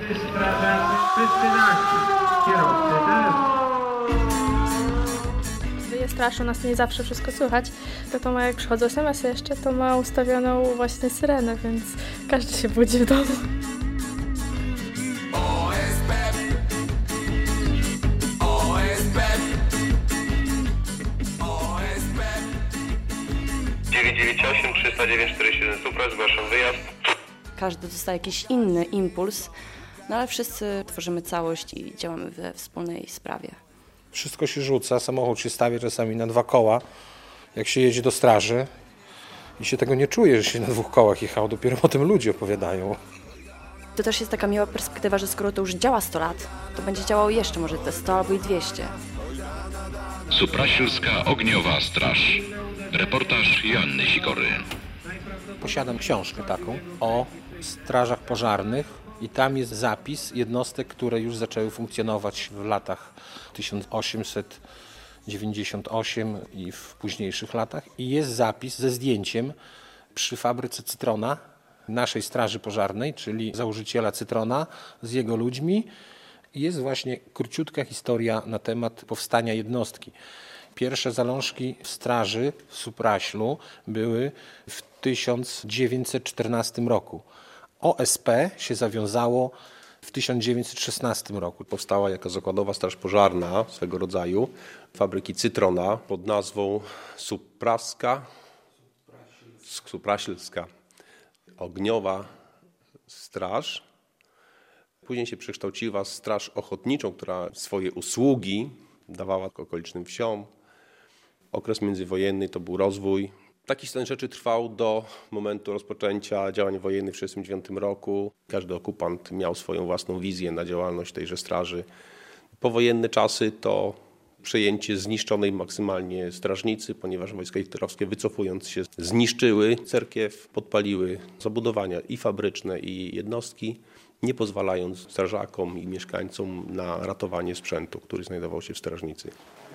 strażacy, wszyscy nasi, kierowcy też. Gdy straszy, u nas nie zawsze wszystko słychać, to ma jak przychodzą SMS-y jeszcze, to ma ustawioną właśnie syrenę, więc każdy się budzi w domu. OSP 998 309 47 Supra, zgłaszam wyjazd. Każdy dostaje jakiś inny impuls, no ale wszyscy tworzymy całość i działamy we wspólnej sprawie. Wszystko się rzuca, samochód się stawia czasami na 2 koła, jak się jedzie do straży i się tego nie czuje, że się na 2 kołach jechało, dopiero o tym ludzie opowiadają. To też jest taka miła perspektywa, że skoro to już działa 100 lat, to będzie działało jeszcze może te 100 albo i 200. Supraślska Ogniowa Straż. Reportaż Joanny Sikory. Posiadam książkę taką o strażach pożarnych i tam jest zapis jednostek, które już zaczęły funkcjonować w latach 1898 i w późniejszych latach. I jest zapis ze zdjęciem przy fabryce Cytrona, naszej straży pożarnej, czyli założyciela Cytrona z jego ludźmi. Jest właśnie króciutka historia na temat powstania jednostki. Pierwsze zalążki straży w Supraślu były w 1914 roku. OSP się zawiązało w 1916 roku. Powstała jako zakładowa straż pożarna swego rodzaju fabryki Cytrona pod nazwą Supraślska Ogniowa Straż. Później się przekształciła w straż ochotniczą, która swoje usługi dawała okolicznym wsiom. Okres międzywojenny to był rozwój. Taki stan rzeczy trwał do momentu rozpoczęcia działań wojennych w 1939 roku. Każdy okupant miał swoją własną wizję na działalność tejże straży. Powojenne czasy to przejęcie zniszczonej maksymalnie strażnicy, ponieważ wojska hitlerowskie, wycofując się, zniszczyły cerkiew, podpaliły zabudowania i fabryczne, i jednostki, nie pozwalając strażakom i mieszkańcom na ratowanie sprzętu, który znajdował się w strażnicy.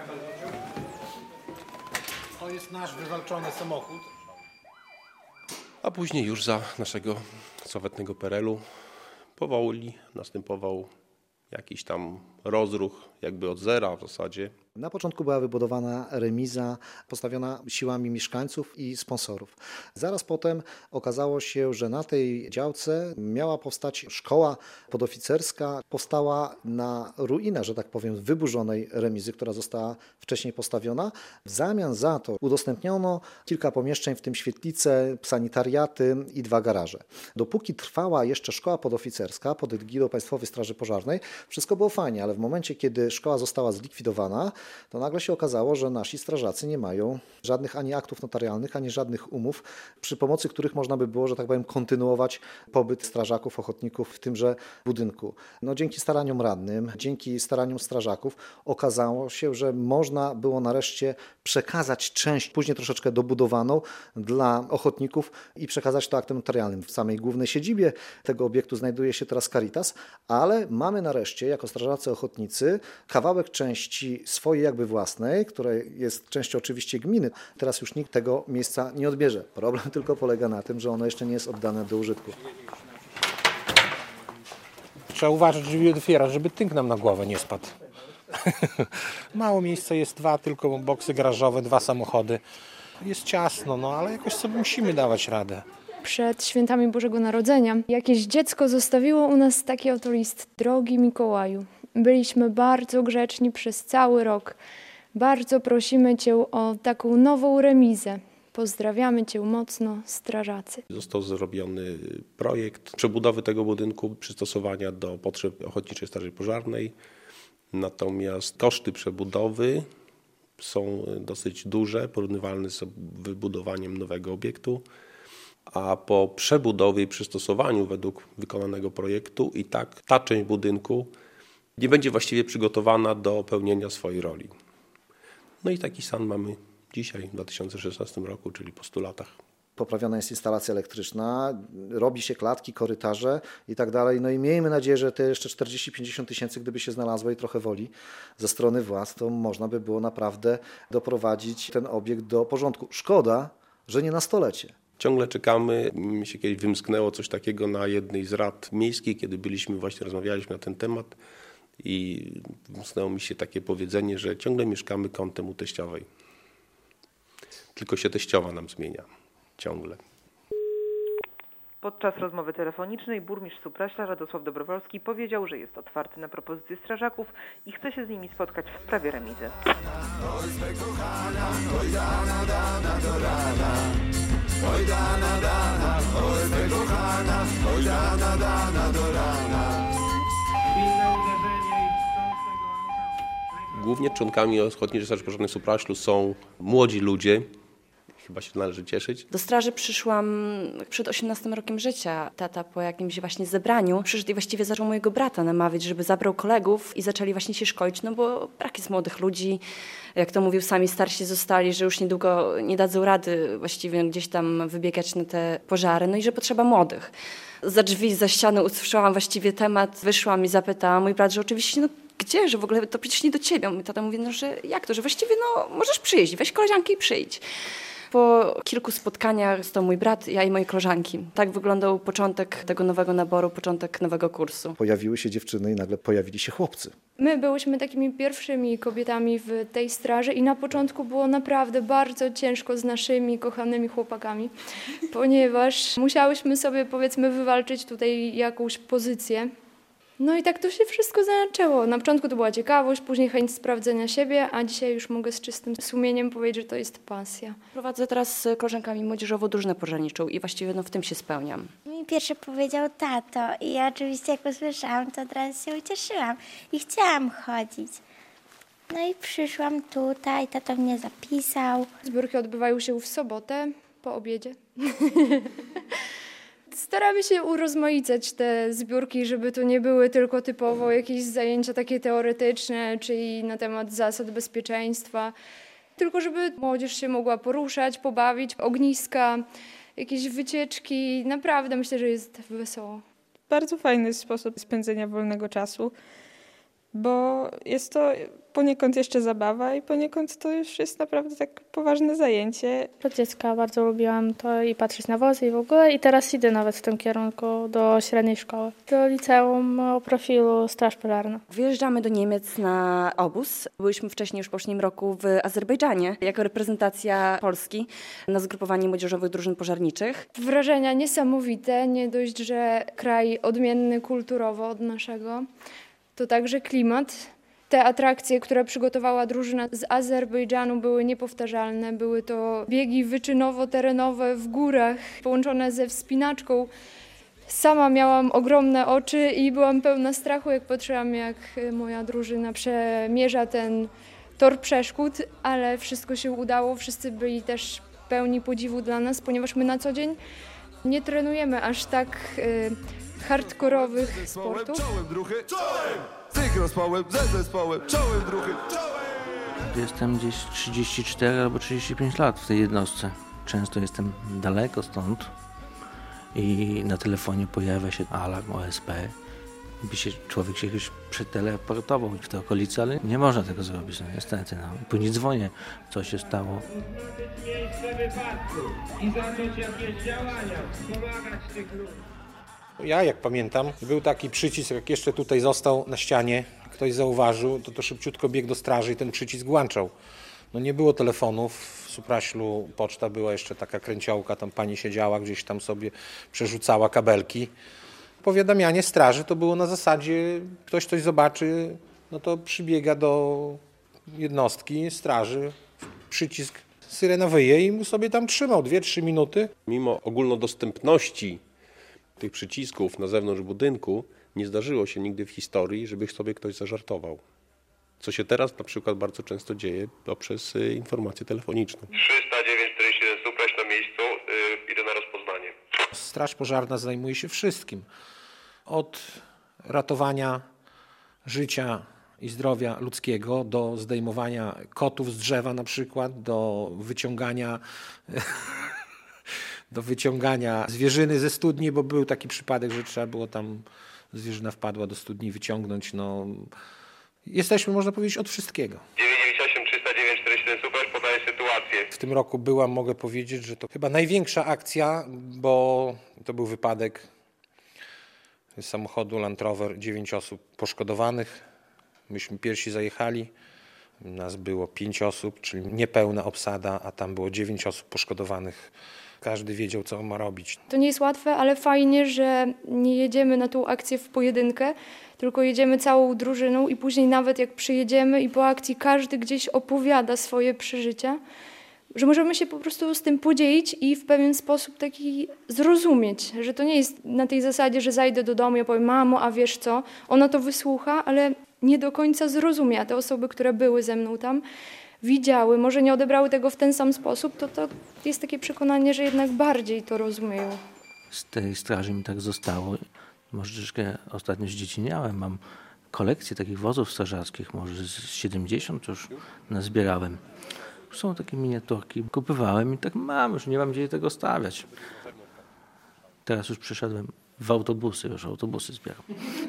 To jest nasz wywalczony samochód. A później już za naszego sławetnego PRL-u powoli następował jakiś tam rozruch, jakby od zera w zasadzie. Na początku była wybudowana remiza postawiona siłami mieszkańców i sponsorów. Zaraz potem okazało się, że na tej działce miała powstać szkoła podoficerska. Powstała na ruinach, że tak powiem, wyburzonej remizy, która została wcześniej postawiona. W zamian za to udostępniono kilka pomieszczeń, w tym świetlice, sanitariaty i 2 garaże. Dopóki trwała jeszcze szkoła podoficerska pod egidą Państwowej Straży Pożarnej, wszystko było fajnie, ale w momencie, kiedy szkoła została zlikwidowana, to nagle się okazało, że nasi strażacy nie mają żadnych ani aktów notarialnych, ani żadnych umów, przy pomocy których można by było, że tak powiem, kontynuować pobyt strażaków, ochotników w tymże budynku. Dzięki staraniom radnym, dzięki staraniom strażaków okazało się, że można było nareszcie przekazać część, później troszeczkę dobudowaną dla ochotników i przekazać to aktem notarialnym. W samej głównej siedzibie tego obiektu znajduje się teraz Caritas, ale mamy nareszcie jako strażacy ochotnicy kawałek części swojej jakby własnej, która jest częścią oczywiście gminy. Teraz już nikt tego miejsca nie odbierze. Problem tylko polega na tym, że ono jeszcze nie jest oddane do użytku. Trzeba uważać, żeby otwierać, żeby tynk nam na głowę nie spadł. Mało miejsca jest, 2 tylko boksy garażowe, 2 samochody. Jest ciasno, ale jakoś sobie musimy dawać radę. Przed świętami Bożego Narodzenia jakieś dziecko zostawiło u nas taki oto list: Drogi Mikołaju, byliśmy bardzo grzeczni przez cały rok. Bardzo prosimy Cię o taką nową remizę. Pozdrawiamy Cię mocno, strażacy. Został zrobiony projekt przebudowy tego budynku, przystosowania do potrzeb Ochotniczej Straży Pożarnej. Natomiast koszty przebudowy są dosyć duże, porównywalne z wybudowaniem nowego obiektu. A po przebudowie i przystosowaniu według wykonanego projektu i tak ta część budynku nie będzie właściwie przygotowana do pełnienia swojej roli. I taki stan mamy dzisiaj, w 2016 roku, czyli po 100 latach. Poprawiona jest instalacja elektryczna, robi się klatki, korytarze i tak dalej. I miejmy nadzieję, że te jeszcze 40-50 tysięcy, gdyby się znalazło i trochę woli ze strony władz, to można by było naprawdę doprowadzić ten obiekt do porządku. Szkoda, że nie na stolecie. Ciągle czekamy. Mi się kiedyś wymsknęło coś takiego na jednej z rad miejskich, kiedy byliśmy, właśnie rozmawialiśmy na ten temat i wymsknęło mi się takie powiedzenie, że ciągle mieszkamy kątem u teściowej. Tylko się teściowa nam zmienia. Ciągle. Podczas rozmowy telefonicznej burmistrz Supraśla Radosław Dobrowolski powiedział, że jest otwarty na propozycje strażaków i chce się z nimi spotkać w sprawie remizy. Silne uderzenie i wstrząs tego auta. Głównie członkami Ochotniczej Straży Pożarnej w Supraślu są młodzi ludzie. Chyba się należy cieszyć. Do straży przyszłam przed 18 rokiem życia. Tata po jakimś właśnie zebraniu przyszedł i właściwie zaczął mojego brata namawiać, żeby zabrał kolegów i zaczęli właśnie się szkolić, no bo brak jest młodych ludzi. Jak to mówił, sami starsi zostali, że już niedługo nie dadzą rady właściwie gdzieś tam wybiegać na te pożary, no i że potrzeba młodych. Za drzwi, za ściany usłyszałam właściwie temat, wyszłam i zapytałam mój brat, że oczywiście, no gdzie, że w ogóle to przecież nie do ciebie. Mój tata mówi, no że jak to, że właściwie no możesz przyjść, weź koleżanki i przyjdź. Po kilku spotkaniach został mój brat, ja i moje koleżanki. Tak wyglądał początek tego nowego naboru, początek nowego kursu. Pojawiły się dziewczyny i nagle pojawili się chłopcy. My byłyśmy takimi pierwszymi kobietami w tej straży i na początku było naprawdę bardzo ciężko z naszymi kochanymi chłopakami, ponieważ musiałyśmy sobie, powiedzmy, wywalczyć tutaj jakąś pozycję. No i tak to się wszystko zaczęło. Na początku to była ciekawość, później chęć sprawdzenia siebie, a dzisiaj już mogę z czystym sumieniem powiedzieć, że to jest pasja. Prowadzę teraz z koleżankami młodzieżową drużynę pożarniczą i właściwie no, w tym się spełniam. Mi pierwszy powiedział tato i ja oczywiście jak usłyszałam, to od razu się ucieszyłam i chciałam chodzić. No i przyszłam tutaj, tato mnie zapisał. Zbiórki odbywają się w sobotę po obiedzie. Staramy się urozmaicać te zbiórki, żeby to nie były tylko typowo jakieś zajęcia takie teoretyczne, czyli na temat zasad bezpieczeństwa, tylko żeby młodzież się mogła poruszać, pobawić, ogniska, jakieś wycieczki. Naprawdę myślę, że jest wesoło. Bardzo fajny sposób spędzenia wolnego czasu, bo jest to poniekąd jeszcze zabawa i poniekąd to już jest naprawdę tak poważne zajęcie. Od dziecka bardzo lubiłam to i patrzeć na wozy i w ogóle i teraz idę nawet w tym kierunku do średniej szkoły. Do liceum o profilu Straż Pożarna. Wyjeżdżamy do Niemiec na obóz. Byliśmy wcześniej już w poprzednim roku w Azerbejdżanie jako reprezentacja Polski na zgrupowanie młodzieżowych drużyn pożarniczych. Wrażenia niesamowite, nie dość, że kraj odmienny kulturowo od naszego, to także klimat. Te atrakcje, które przygotowała drużyna z Azerbejdżanu, były niepowtarzalne. Były to biegi wyczynowo-terenowe w górach, połączone ze wspinaczką. Sama miałam ogromne oczy i byłam pełna strachu, jak patrzyłam, jak moja drużyna przemierza ten tor przeszkód, ale wszystko się udało. Wszyscy byli też pełni podziwu dla nas, ponieważ my na co dzień nie trenujemy aż tak hardkorowych sportów. Jestem gdzieś 34 albo 35 lat w tej jednostce. Często jestem daleko stąd i na telefonie pojawia się alarm OSP. Człowiek się już przeteleportował w te okolice, ale nie można tego zrobić, no niestety. No. Później dzwonię, co się stało. Miejsce wypadku i zacząć jakieś działania, pomagać tych ludzi. Ja, jak pamiętam, był taki przycisk, jak jeszcze tutaj został na ścianie, ktoś zauważył, to szybciutko biegł do straży i ten przycisk włączał. No nie było telefonów, w Supraślu poczta była jeszcze taka kręciołka, tam pani siedziała, gdzieś tam sobie przerzucała kabelki. Powiadamianie straży to było na zasadzie, ktoś coś zobaczy, no to przybiega do jednostki straży, przycisk, syrena wyje i mu sobie tam trzymał 2-3 minuty. Mimo ogólnodostępności tych przycisków na zewnątrz budynku nie zdarzyło się nigdy w historii, żeby sobie ktoś zażartował. Co się teraz na przykład bardzo często dzieje poprzez informację telefoniczną. 309 47 Supraś na miejscu, idę na rozpoznanie. Straż pożarna zajmuje się wszystkim. Od ratowania życia i zdrowia ludzkiego do zdejmowania kotów z drzewa na przykład, do wyciągania zwierzyny ze studni, bo był taki przypadek, że trzeba było tam, zwierzyna wpadła do studni, wyciągnąć. No, jesteśmy, można powiedzieć, od wszystkiego. 998 309 47 Supraś podaje sytuację. W tym roku była, mogę powiedzieć, że to chyba największa akcja, bo to był wypadek z samochodu Land Rover, 9 osób poszkodowanych. Myśmy pierwsi zajechali, nas było 5 osób, czyli niepełna obsada, a tam było 9 osób poszkodowanych. Każdy wiedział, co on ma robić. To nie jest łatwe, ale fajnie, że nie jedziemy na tą akcję w pojedynkę, tylko jedziemy całą drużyną i później nawet jak przyjedziemy i po akcji każdy gdzieś opowiada swoje przeżycia, że możemy się po prostu z tym podzielić i w pewien sposób taki zrozumieć, że to nie jest na tej zasadzie, że zajdę do domu i powiem: mamo, a wiesz co? Ona to wysłucha, ale nie do końca zrozumie. A te osoby, które były ze mną tam, widziały, może nie odebrały tego w ten sam sposób, to jest takie przekonanie, że jednak bardziej to rozumieją. Z tej straży mi tak zostało. Może troszkę ostatnio z dzieci miałem. Mam kolekcję takich wozów strażackich, może z 70 już nazbierałem. Są takie miniaturki, kupowałem i tak mam, już nie mam gdzie tego stawiać. Teraz już przeszedłem w autobusy, już autobusy zbieram.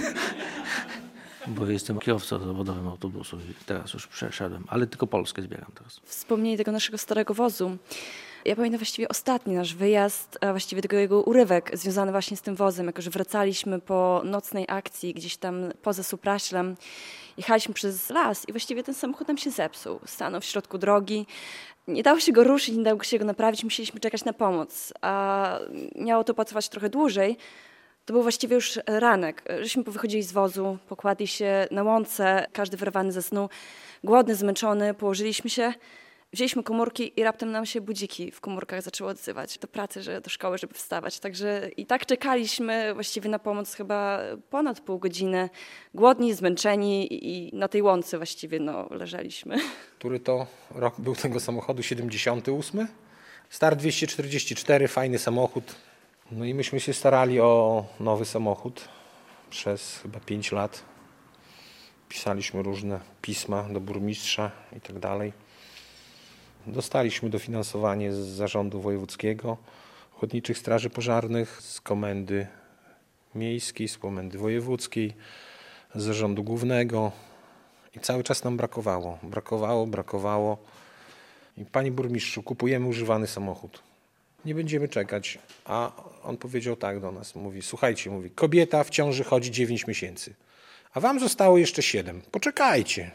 Bo jestem kierowcą zawodowym autobusu i teraz już przeszedłem, ale tylko Polskę zbieram teraz. Wspomnienie tego naszego starego wozu. Ja pamiętam właściwie ostatni nasz wyjazd, a właściwie tego jego urywek związany właśnie z tym wozem, jako że wracaliśmy po nocnej akcji gdzieś tam poza Supraślem. Jechaliśmy przez las i właściwie ten samochód nam się zepsuł. Stanął w środku drogi. Nie dało się go ruszyć, nie dało się go naprawić. Musieliśmy czekać na pomoc, a miało to potrwać trochę dłużej. To był właściwie już ranek. Żeśmy wychodzili z wozu, pokładli się na łące, każdy wyrwany ze snu, głodny, zmęczony, położyliśmy się, wzięliśmy komórki i raptem nam się budziki w komórkach zaczęły odzywać. Do pracy, do szkoły, żeby wstawać. Także i tak czekaliśmy właściwie na pomoc chyba ponad pół godziny, głodni, zmęczeni i na tej łące właściwie leżeliśmy. Który to rok był tego samochodu? 78? Star 244, fajny samochód. No i myśmy się starali o nowy samochód przez chyba 5 lat. Pisaliśmy różne pisma do burmistrza i tak dalej. Dostaliśmy dofinansowanie z Zarządu Wojewódzkiego Ochotniczych Straży Pożarnych, z Komendy Miejskiej, z Komendy Wojewódzkiej, z Zarządu Głównego i cały czas nam brakowało. I panie burmistrzu, kupujemy używany samochód. Nie będziemy czekać. A on powiedział tak do nas, słuchajcie, kobieta w ciąży chodzi 9 miesięcy, a wam zostało jeszcze 7. Poczekajcie.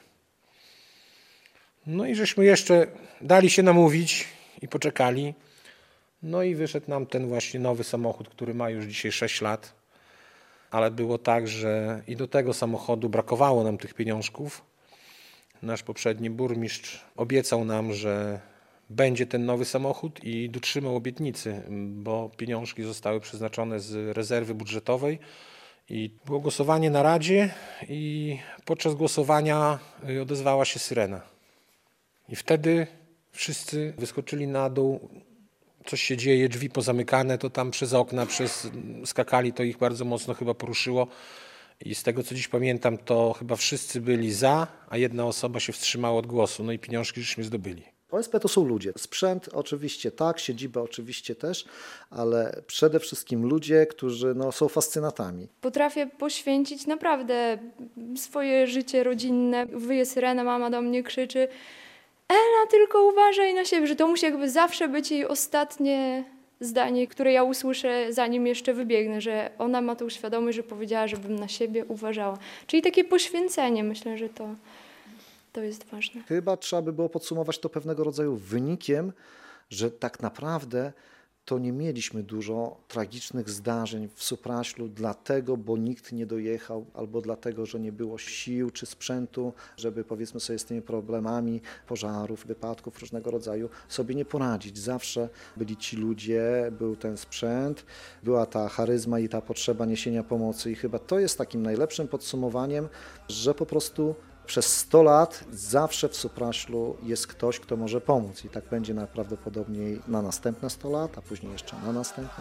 No i żeśmy jeszcze dali się namówić i poczekali. No i wyszedł nam ten właśnie nowy samochód, który ma już dzisiaj 6 lat. Ale było tak, że i do tego samochodu brakowało nam tych pieniążków. Nasz poprzedni burmistrz obiecał nam, że będzie ten nowy samochód i dotrzymał obietnicy, bo pieniążki zostały przeznaczone z rezerwy budżetowej i było głosowanie na Radzie i podczas głosowania odezwała się syrena. I wtedy wszyscy wyskoczyli na dół, coś się dzieje, drzwi pozamykane, to tam przez okna, skakali, to ich bardzo mocno chyba poruszyło. I z tego, co dziś pamiętam, to chyba wszyscy byli za, a jedna osoba się wstrzymała od głosu, no i pieniążki żeśmy zdobyli. OSP to są ludzie. Sprzęt oczywiście tak, siedziba oczywiście też, ale przede wszystkim ludzie, którzy są fascynatami. Potrafię poświęcić naprawdę swoje życie rodzinne. Wyje syrena, mama do mnie krzyczy: Ela, tylko uważaj na siebie, że to musi jakby zawsze być jej ostatnie zdanie, które ja usłyszę, zanim jeszcze wybiegnę, że ona ma tą świadomość, że powiedziała, żebym na siebie uważała. Czyli takie poświęcenie, myślę, że to jest ważne. Chyba trzeba by było podsumować to pewnego rodzaju wynikiem, że tak naprawdę to nie mieliśmy dużo tragicznych zdarzeń w Supraślu, dlatego, bo nikt nie dojechał, albo dlatego, że nie było sił czy sprzętu, żeby powiedzmy sobie z tymi problemami pożarów, wypadków różnego rodzaju sobie nie poradzić. Zawsze byli ci ludzie, był ten sprzęt, była ta charyzma i ta potrzeba niesienia pomocy i chyba to jest takim najlepszym podsumowaniem, że po prostu przez 100 lat zawsze w Supraślu jest ktoś, kto może pomóc i tak będzie najprawdopodobniej na następne 100 lat, a później jeszcze na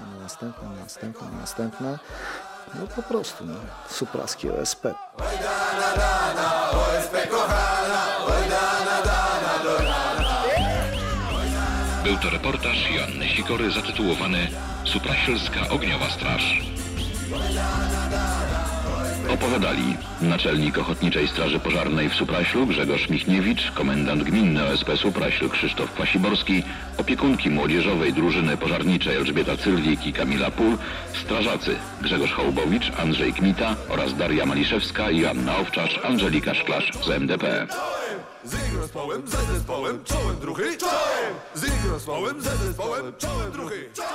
następne. No po prostu, supraski OSP. Był to reportaż Joanny Sikory zatytułowany Supraślska Ogniowa Straż. Opowiadali naczelnik Ochotniczej Straży Pożarnej w Supraślu Grzegorz Michniewicz, komendant gminny OSP Supraśl Krzysztof Kwasiborski, opiekunki młodzieżowej drużyny pożarniczej Elżbieta Cyrlik i Kamila Pól, strażacy Grzegorz Hołbowicz, Andrzej Kmita oraz Daria Maliszewska i Anna Owczarz, Angelika Szklarz z MDP. Z zespołem, ze zespołem, czołem druhy, czołem! Z zespołem, ze zespołem, czołem druhy, czołem!